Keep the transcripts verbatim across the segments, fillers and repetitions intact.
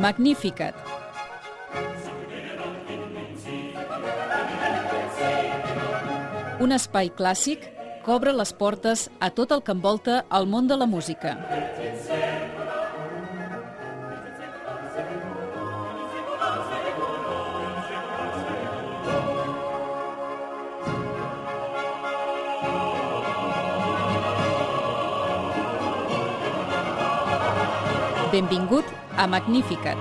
Magnificat. Un espai clàssic que obre les portes a tot el que envolta el món de la música. Benvingut a Magnificat.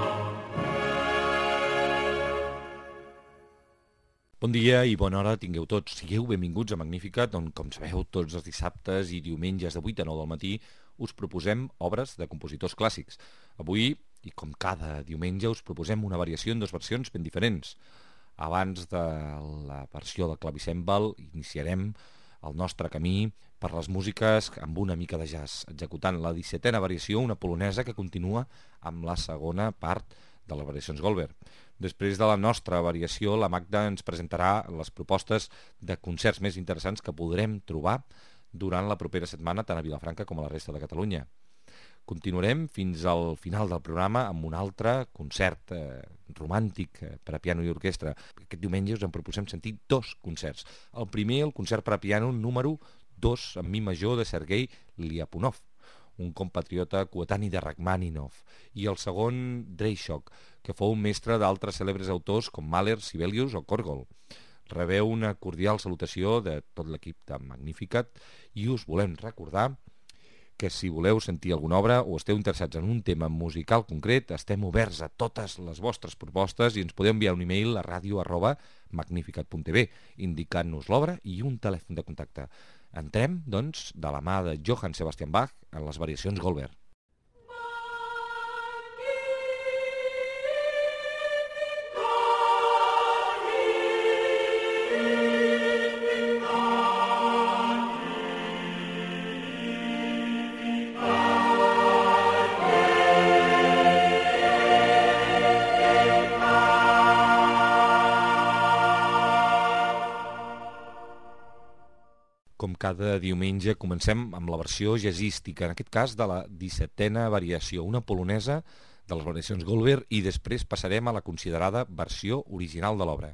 Bon dia i bona hora tingueu tots. Sigueu benvinguts a Magnificat, on, com sabeu, tots els dissabtes i diumenges de vuit a nou del matí us proposem obres de compositors clàssics. Avui, i com cada diumenge, us proposem una variació en dues versions ben diferents. Abans de la versió del clavicèmbal, iniciarem el nostre camí per les músiques amb una mica de jazz, executant la dissetena variació, una polonesa que continua amb la segona part de les variacions Goldberg. Després de la nostra variació, la Magda ens presentarà les propostes de concerts més interessants que podrem trobar durant la propera setmana tant a Vilafranca com a la resta de Catalunya. Continuarem fins al final del programa amb un altre concert eh, romàntic eh, per a piano i orquestra. Aquest diumenge us en proposem sentir dos concerts. El primer, el concert per a piano número dos en mi major de Sergei Lyapunov, un compatriota coetani de Rachmaninoff, i el segon, Dreischock, que fou un mestre d'altres cèlebres autors com Mahler, Sibelius o Korgol. Rebeu una cordial salutació de tot l'equip de Magnificat i us volem recordar que si voleu sentir alguna obra o esteu interessats en un tema musical concret, estem oberts a totes les vostres propostes i ens podeu enviar un e-mail a radio arroba magnificat punt t v indicant-nos l'obra i un telèfon de contacte. Entrem, doncs, de la mà de Johann Sebastian Bach en les variacions Goldberg. Com cada diumenge comencem amb la versió jazzística, en aquest cas de la dissetena variació, una polonesa de les variacions Goldberg, i després passarem a la considerada versió original de l'obra.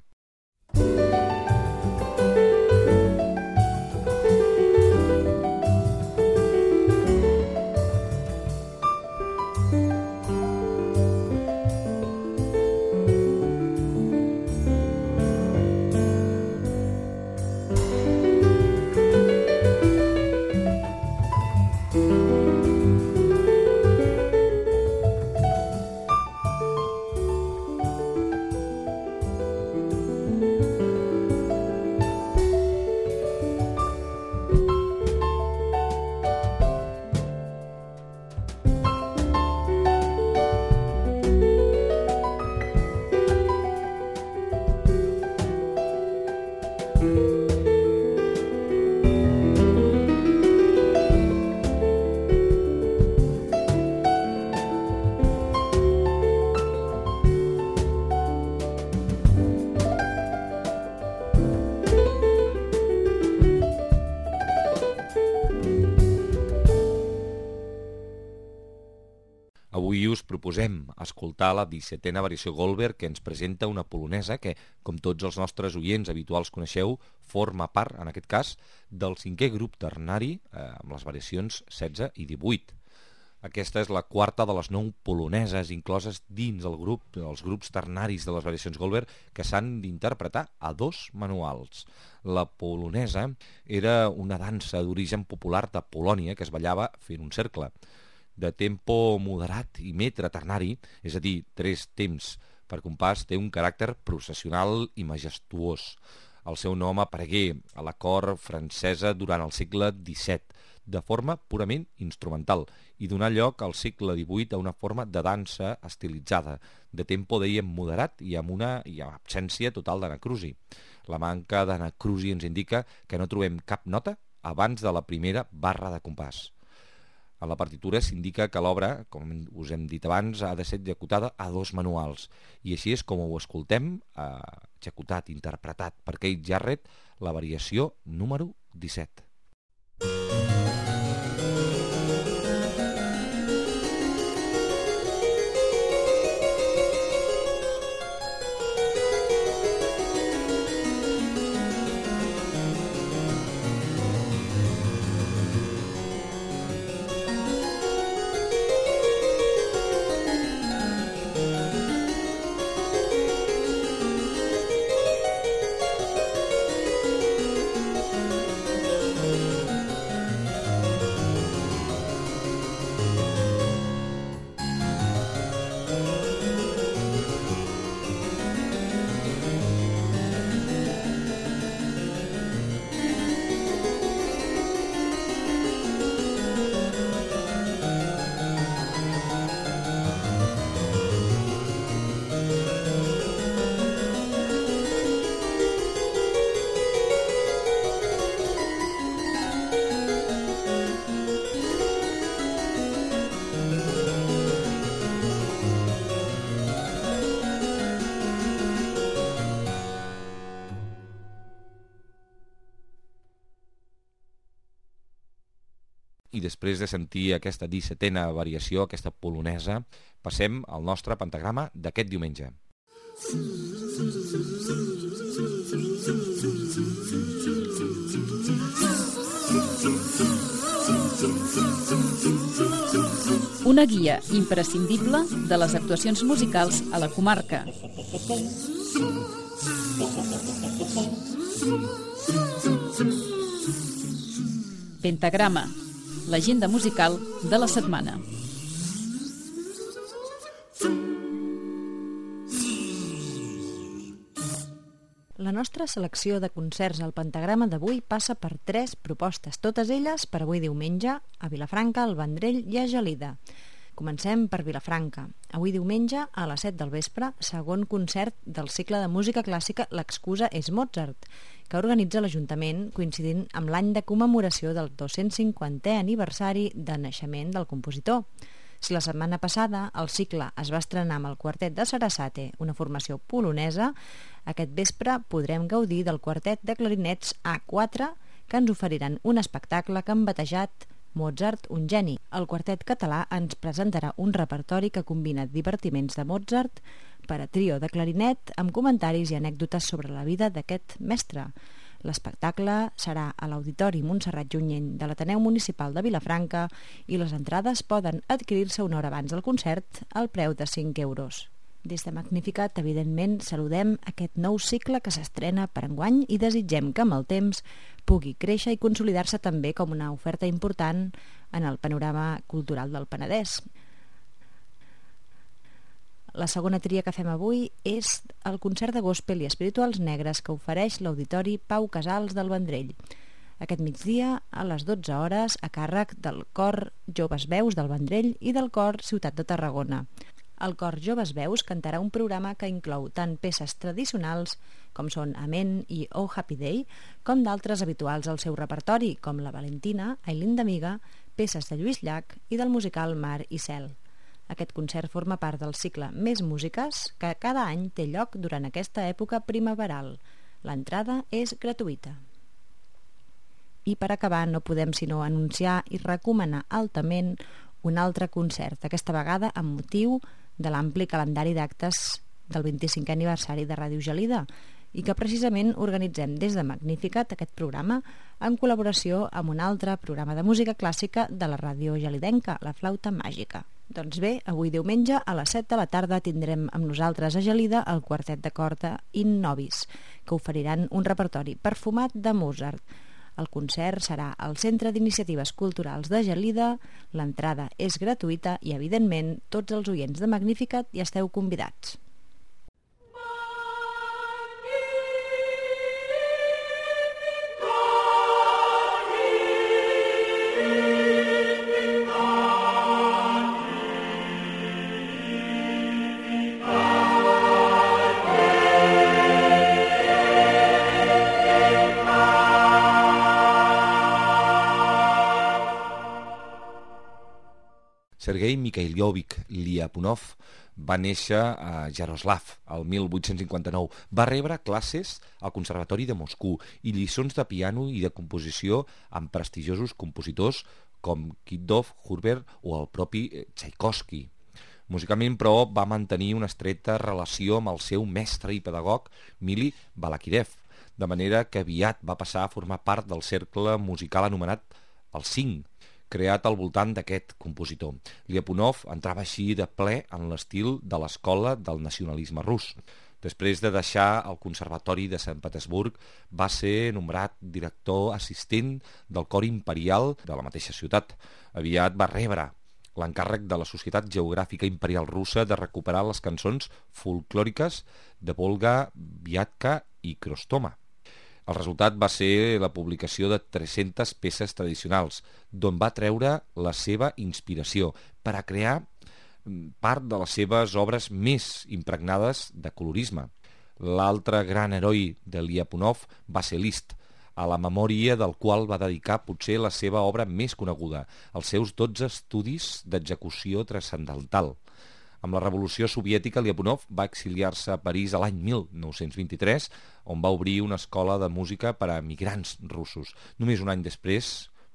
Avui us proposem escoltar la dissetena variació Goldberg, que ens presenta una polonesa que, com tots els nostres oients habituals coneixeu, forma part, en aquest cas, del cinquè grup ternari eh, amb les variacions setze i divuit. Aquesta és la quarta de les nou poloneses incloses dins el grup, els grups ternaris de les variacions Goldberg, que s'han d'interpretar a dos manuals. La polonesa era una dansa d'origen popular de Polònia que es ballava fent un cercle, de tempo moderat i metre ternari, és a dir, tres temps per compàs, té un caràcter processional i majestuós. El seu nom aparegué a la cort francesa durant el segle disset, de forma purament instrumental, i donà lloc al segle divuit a una forma de dansa estilitzada, de tempo, dèiem, moderat i amb una i amb absència total d'anacrusi. La manca d'anacrusi ens indica que no trobem cap nota abans de la primera barra de compàs. A la partitura s'indica que l'obra, com us hem dit abans, ha de ser executada a dos manuals, i així és com ho escoltem, eh, executat, interpretat per Keith Jarrett, la variació número disset. i després de sentir aquesta dissetena variació, aquesta polonesa, passem al nostre pentagrama d'aquest diumenge. Una guia imprescindible de les actuacions musicals a la comarca. Pentagrama, l'agenda musical de la setmana. La nostra selecció de concerts al Pentagrama d'avui passa per tres propostes, totes elles per avui diumenge a Vilafranca, al Vendrell i a Gelida. Comencem per Vilafranca. Avui diumenge, a les set del vespre, segon concert del cicle de música clàssica L'excusa és Mozart, que organitza l'Ajuntament coincidint amb l'any de commemoració del dos-cents cinquantè aniversari de naixement del compositor. Si la setmana passada el cicle es va estrenar amb el quartet de Sarasate, una formació polonesa, aquest vespre podrem gaudir del quartet de clarinets A quatre, que ens oferiran un espectacle que han batejat Mozart, un geni. El quartet català ens presentarà un repertori que combina divertiments de Mozart per a trio de clarinet amb comentaris i anècdotes sobre la vida d'aquest mestre. L'espectacle serà a l'Auditori Montserrat Junyent de l'Ateneu Municipal de Vilafranca i les entrades poden adquirir-se una hora abans del concert al preu de cinc euros. Des de Magnificat, evidentment, saludem aquest nou cicle que s'estrena per enguany i desitgem que amb el temps pugui créixer i consolidar-se també com una oferta important en el panorama cultural del Penedès. La segona tria que fem avui és el concert de gospel i espirituals negres que ofereix l'Auditori Pau Casals del Vendrell. Aquest migdia, a les dotze hores, a càrrec del Cor Joves Veus del Vendrell i del Cor Ciutat de Tarragona. El Cor Joves Veus cantarà un programa que inclou tant peces tradicionals, com són Amén i Oh Happy Day, com d'altres habituals al seu repertori, com la Valentina, Ailín d'Amiga, peces de Lluís Llach i del musical Mar i Cel. Aquest concert forma part del cicle Més Músiques, que cada any té lloc durant aquesta època primaveral. L'entrada és gratuïta. I per acabar no podem sinó anunciar i recomanar altament un altre concert, aquesta vegada amb motiu de l'ampli calendari d'actes del vint-i-cinquè aniversari de Ràdio Gelida, i que precisament organitzem des de Magnificat aquest programa en col·laboració amb un altre programa de música clàssica de la ràdio gelidenca, La Flauta Màgica. Doncs bé, avui diumenge a les set de la tarda tindrem amb nosaltres a Gelida el quartet de corda In Nobis, que oferiran un repertori perfumat de Mozart. El concert serà al Centre d'Iniciatives Culturals de Gelida, l'entrada és gratuïta i, evidentment, tots els oients de Magnificat hi esteu convidats. Sergei Mikhailovich Lyapunov va néixer a Yaroslav el mil vuit-cents cinquanta-nou. Va rebre classes al Conservatori de Moscou i lliçons de piano i de composició amb prestigiosos compositors com Kidov, Hurbert o el propi Tchaikovsky. Musicalment, però, va mantenir una estreta relació amb el seu mestre i pedagog Mili Balakirev, de manera que aviat va passar a formar part del cercle musical anomenat el Cinc, creat al voltant d'aquest compositor. Lyapunov entrava així de ple en l'estil de l'escola del nacionalisme rus. Després de deixar el Conservatori de Sant Petersburg, va ser nombrat director assistent del cor imperial de la mateixa ciutat. Aviat va rebre l'encàrrec de la Societat Geogràfica Imperial Russa de recuperar les cançons folclòriques de Volga, Viatka i Krostoma. El resultat va ser la publicació de tres-centes peces tradicionals, d'on va treure la seva inspiració per a crear part de les seves obres més impregnades de colorisme. L'altre gran heroi de Lyapunov va ser Liszt, a la memòria del qual va dedicar potser la seva obra més coneguda, els seus dotze estudis d'execució transcendental. Amb la Revolució Soviètica, Lyapunov va exiliar-se a París a l'any mil nou-cents vint-i-tres, on va obrir una escola de música per a migrants russos. Només un any després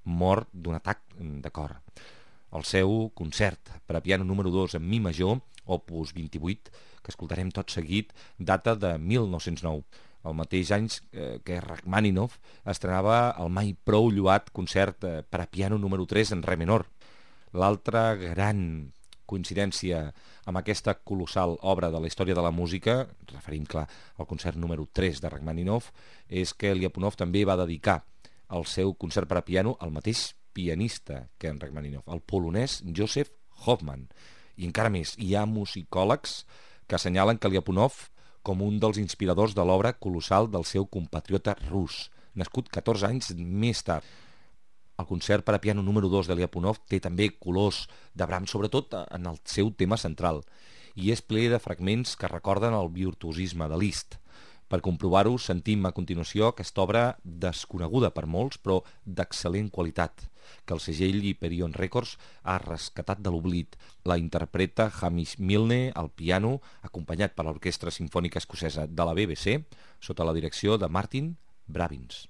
mort d'un atac de cor. El seu concert per a piano número dos en mi major, opus vint-i-vuit, que escoltarem tot seguit, data de mil nou-cents nou, el mateix any que Rachmaninoff estrenava el mai prou lloat concert per a piano número tres en re menor. L'altra gran coincidència amb aquesta colossal obra de la història de la música, referim clar al concert número tres de Rachmaninoff, és que Ljapunov també va dedicar el seu concert per a piano al mateix pianista que en Rachmaninoff, el polonès Joseph Hoffman. I encara més, hi ha musicòlegs que assenyalen que Ljapunov com un dels inspiradors de l'obra colossal del seu compatriota rus, nascut catorze anys més tard. El concert per a piano número dos de Ljapunov té també colors de Brahms, sobretot en el seu tema central, i és ple de fragments que recorden el virtuosisme de Liszt. Per comprovar-ho, sentim a continuació aquesta obra desconeguda per molts, però d'excel·lent qualitat, que el segell Hyperion Records ha rescatat de l'oblit. La interpreta Hamish Milne al piano, acompanyat per l'Orquestra Simfònica Escocesa de la B B C, sota la direcció de Martin Bravins.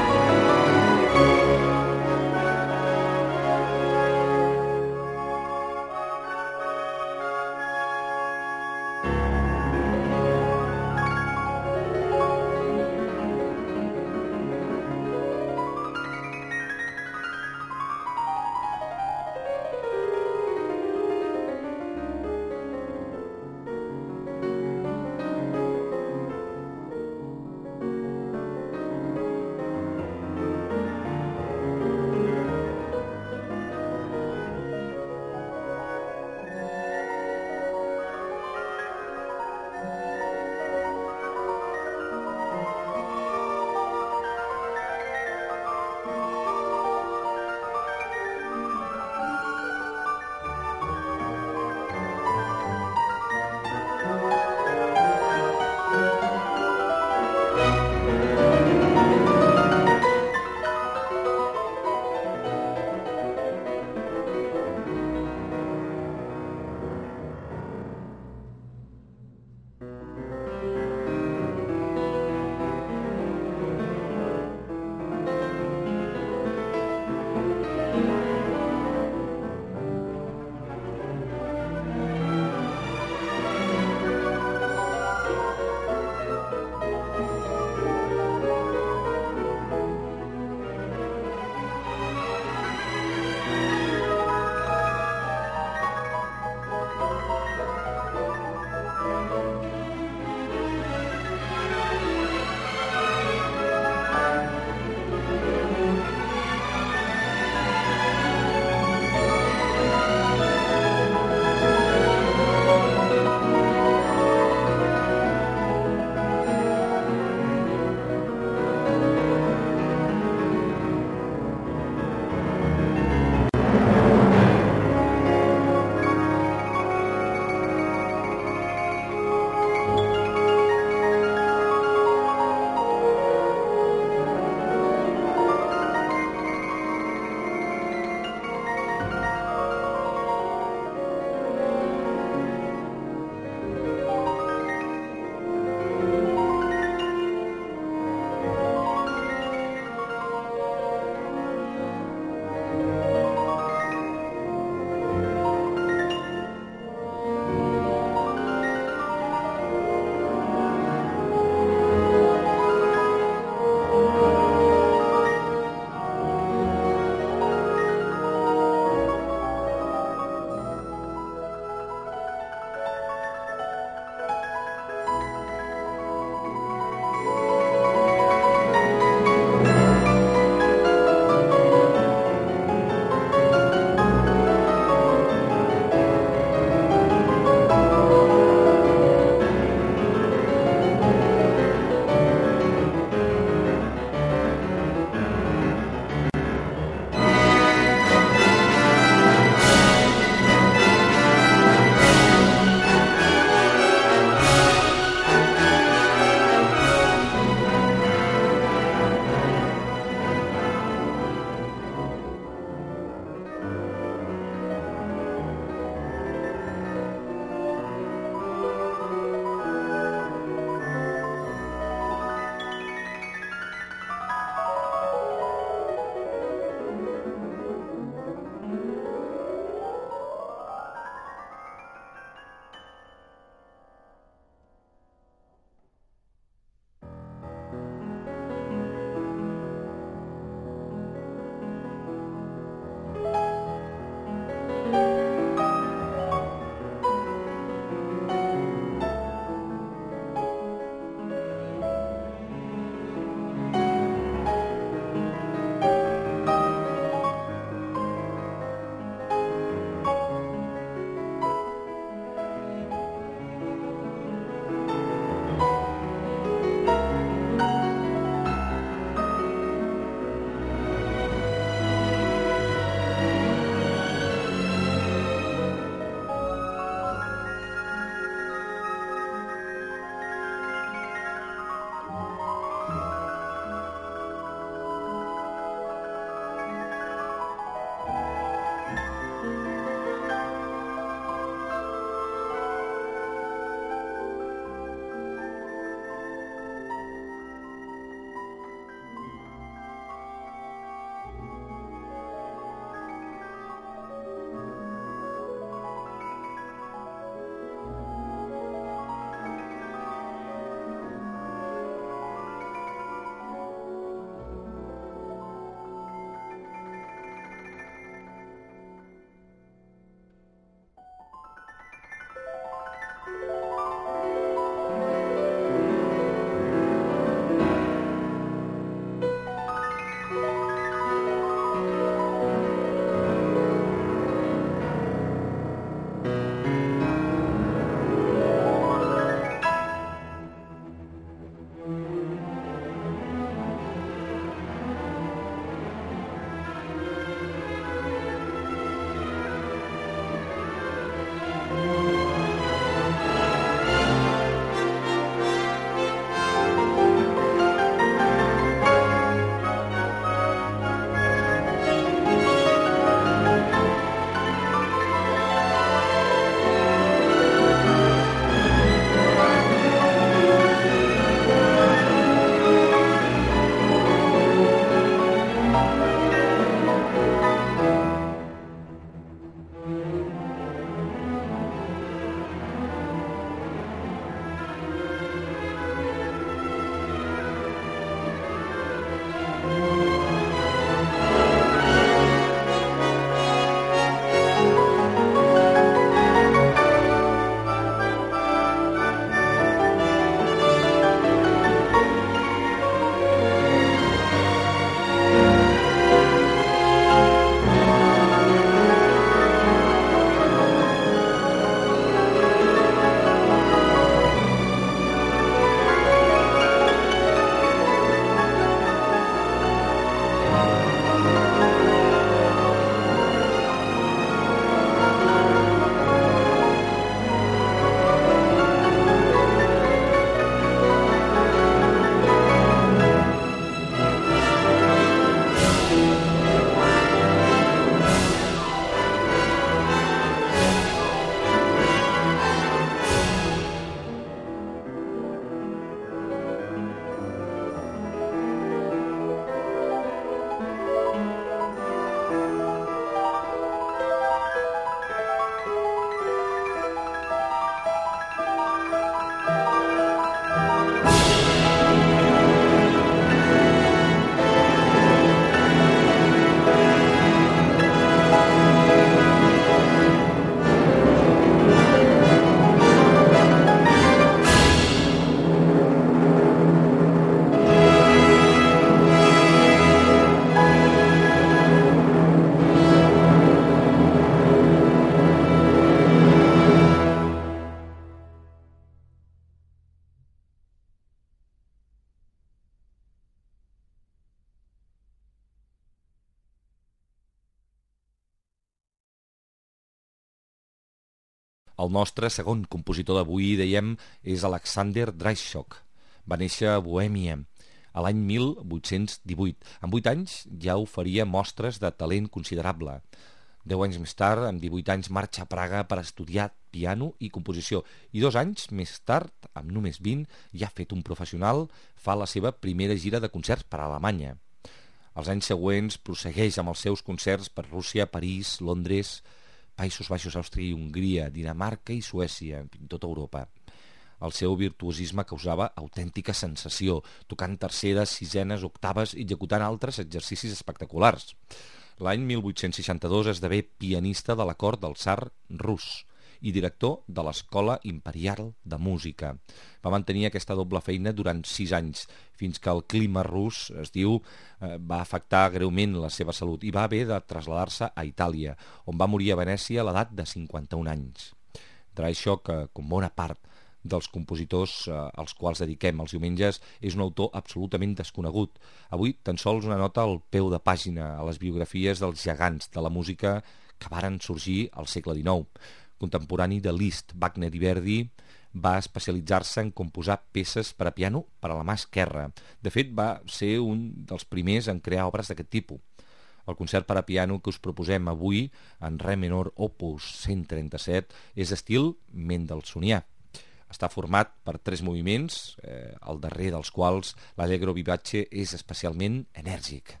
El nostre segon compositor d'avui, dèiem, és Alexander Dreischock. Va néixer a Bohèmia a l'any mil vuit-cents divuit. En vuit anys ja oferia mostres de talent considerable. Deu anys més tard, amb divuit anys, marxa a Praga per estudiar piano i composició. I dos anys més tard, amb només vint, ja fet un professional, fa la seva primera gira de concerts per a Alemanya. Els anys següents prossegueix amb els seus concerts per Rússia, París, Londres, Països Baixos, Àustria i Hongria, Dinamarca i Suècia, en tota Europa. El seu virtuosisme causava autèntica sensació, tocant terceres, sisenes, octaves i executant altres exercicis espectaculars. L'any mil vuit-cents seixanta-dos esdevé pianista de la cort del tsar rus i director de l'Escola Imperial de Música. Va mantenir aquesta doble feina durant sis anys, fins que el clima rus, es diu, va afectar greument la seva salut i va haver de traslladar-se a Itàlia, on va morir a Venècia a l'edat de cinquanta-un anys. Dreischock, com bona part dels compositors als quals dediquem els diumenges, és un autor absolutament desconegut. Avui tan sols una nota al peu de pàgina a les biografies dels gegants de la música que varen sorgir al segle dinou. Contemporani de Liszt, Wagner i Verdi, va especialitzar-se en composar peces per a piano per a la mà esquerra. De fet, va ser un dels primers en crear obres d'aquest tipus. El concert per a piano que us proposem avui, en re menor opus cent trenta-set, és estil mendelssohnià. Està format per tres moviments, eh, el darrer dels quals, l'Allegro vivace, és especialment enèrgic.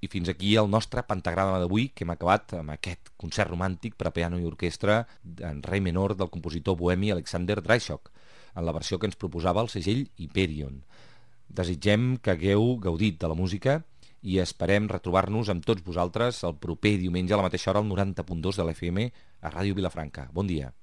I fins aquí el nostre pentagrama d'avui, que hem acabat amb aquest concert romàntic per a piano i orquestra en re menor del compositor bohemi Alexander Dreischock, en la versió que ens proposava el segell Hyperion. Desitgem que hagueu gaudit de la música i esperem retrobar-nos amb tots vosaltres el proper diumenge a la mateixa hora al noranta punt dos de l'F M a Ràdio Vilafranca. Bon dia.